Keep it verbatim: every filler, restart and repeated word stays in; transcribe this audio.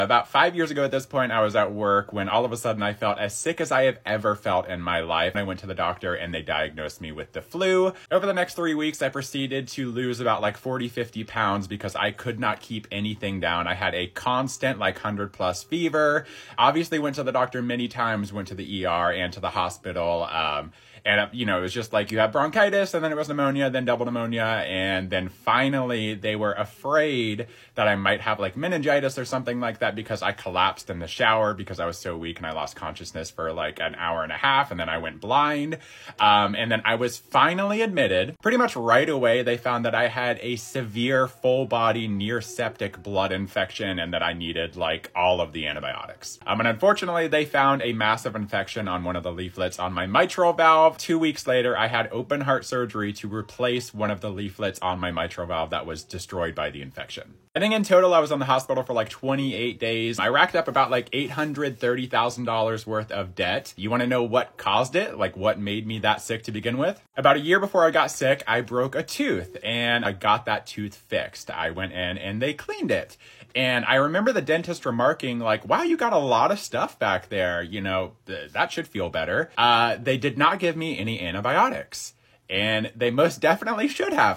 About five years ago at this point, I was at work when all of a sudden I felt as sick as I have ever felt in my life. I went to the doctor and they diagnosed me with the flu. Over the next three weeks, I proceeded to lose about like forty, fifty pounds because I could not keep anything down. I had a constant like one hundred plus fever. Obviously went to the doctor many times, went to the E R and to the hospital. Um, And, you know, it was just like you have bronchitis and then it was pneumonia, then double pneumonia. And then finally they were afraid that I might have like meningitis or something like that because I collapsed in the shower because I was so weak and I lost consciousness for like an hour and a half. And then I went blind. Um, and then I was finally admitted. Pretty much right away, they found that I had a severe full body near septic blood infection and that I needed like all of the antibiotics. Um, and unfortunately, they found a massive infection on one of the leaflets on my mitral valve. Two weeks later, I had open heart surgery to replace one of the leaflets on my mitral valve that was destroyed by the infection. I think in total, I was in the hospital for like twenty-eight days. I racked up about like eight hundred thirty thousand dollars worth of debt. You want to know what caused it? Like what made me that sick to begin with? About a year before I got sick, I broke a tooth and I got that tooth fixed. I went in and they cleaned it. And I remember the dentist remarking like, wow, you got a lot of stuff back there. You know, th- that should feel better. Uh, they did not give me any antibiotics. And they most definitely should have.